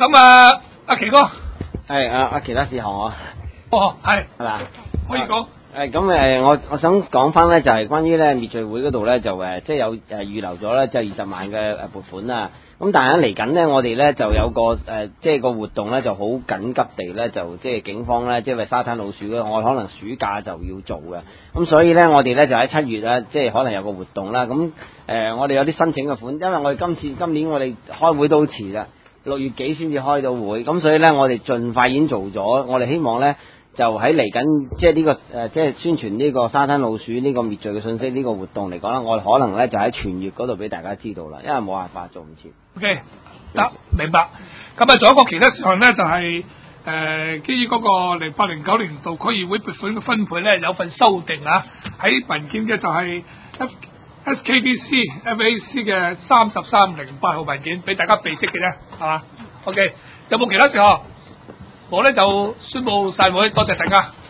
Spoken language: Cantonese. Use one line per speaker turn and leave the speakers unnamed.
咁啊，阿奇哥，
係阿其他事項啊。
哦，係
嘛？
可以講。
我想講翻咧，就係關於咧滅罪會嗰度咧，就即係有預留咗咧，就20萬嘅撥款啦。咁但係嚟緊咧，我哋咧就有個即係個活動咧，就好緊急地咧，就即係警方咧，即係沙灘老鼠咧，我可能暑假就要做嘅。咁所以咧，我哋咧就喺7月咧，即係可能有個活動啦。咁我哋有啲申請嘅款，因為我哋今年我哋開會都遲啦，6月幾先至開到會。咁所以咧，我哋盡快已經做咗，我哋希望咧。就喺嚟緊，即係呢個即係宣傳呢個沙灘老鼠呢個滅罪嘅信息呢個活動嚟講啦，我哋可能咧就喺全月嗰度俾大家知道啦，因為冇辦法做唔切。
OK，得明白。咁啊，仲有一個其他事項咧，就係基於嗰個0809年度區議會撥款嘅分配咧，有份修訂啊，喺文件嘅就係 SKDC FAC 嘅3308號文件，俾大家備悉嘅啫，係嘛 ？OK，有冇其他事項？我咧就宣佈散會，多謝大家。